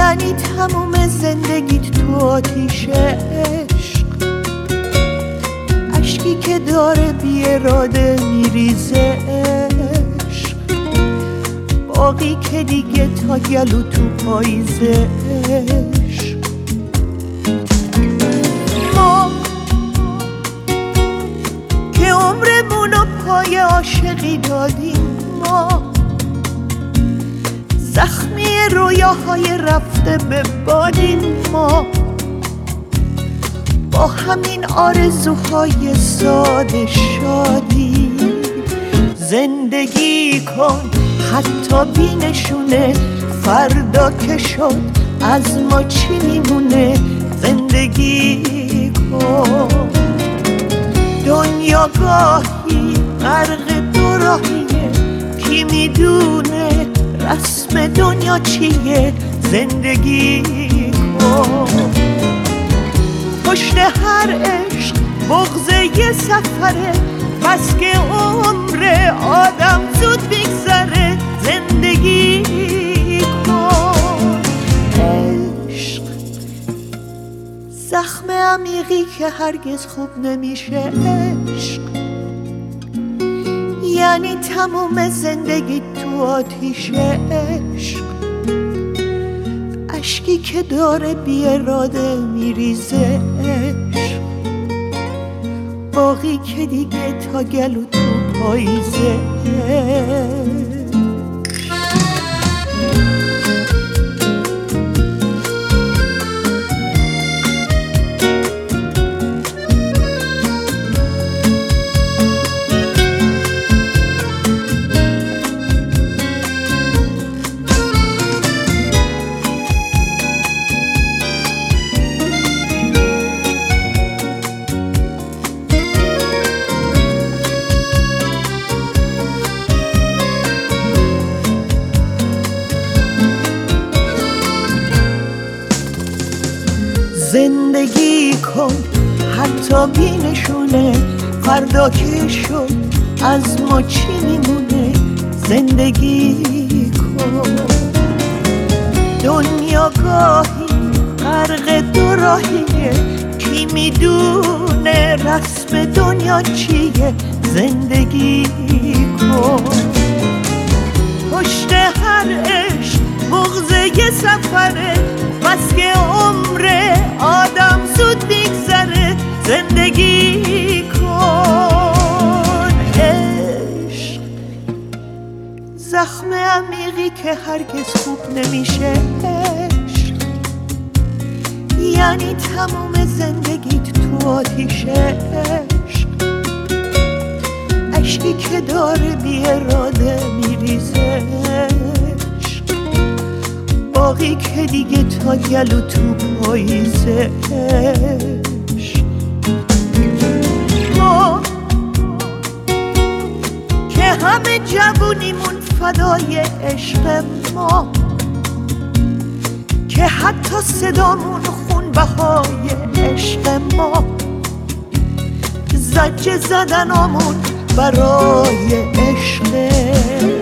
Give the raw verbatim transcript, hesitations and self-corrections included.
یعنی تموم زندگیت تو آتیش عشق، اشکی که داره بی اراده میریزه عشق، باقی که دیگه تا گلو تو پاییزه عشق. ما که عمرمونو پای عاشقی دادیم، ما زخمی رویاهای رفته به بادیم، ما با همین آرزوهای ساده شادی. زندگی کن حتی بی نشونه، فردا که شد از ما چی میمونه. زندگی کن، دنیا گاهی غرق دو راهیه، کی میدونه رسم دنیا چیه. زندگی کن، پشت هر عشق بغض یه سفره، بس که عمر آدم زود میگذره. زندگی کن، عشق زخم عمیقی که هرگز خوب نمیشه عشق، یعنی تموم زندگی تو آتیش عشق، اشکی که داره بی اراده میریزه عشق، باقی که دیگه تا گلو تو پاییزه. زندگی کن حتی بی نشونه، فردا که شد از ما چی میمونه. زندگی کن، دنیا گاهی غرق دو راهیه، کی میدونه رسم دنیا چیه. زندگی کن، پشت هر عشق بغض یه سفره، بس که عمر آدم زود میگذره. زندگی کن، عشق زخم عمیقی که هرگز خوب نمیشه عشق، یعنی تموم زندگیت تو آتیش عشق، اشکی که داره بی اراده میریزه عشق، باقی که دیگه تا گلو تو پاییزه عشق. ما که همه جوونیمون فدای عشق، ما که حتی صدامون خون بهای عشق، ما زجه زدنامون برای عشق.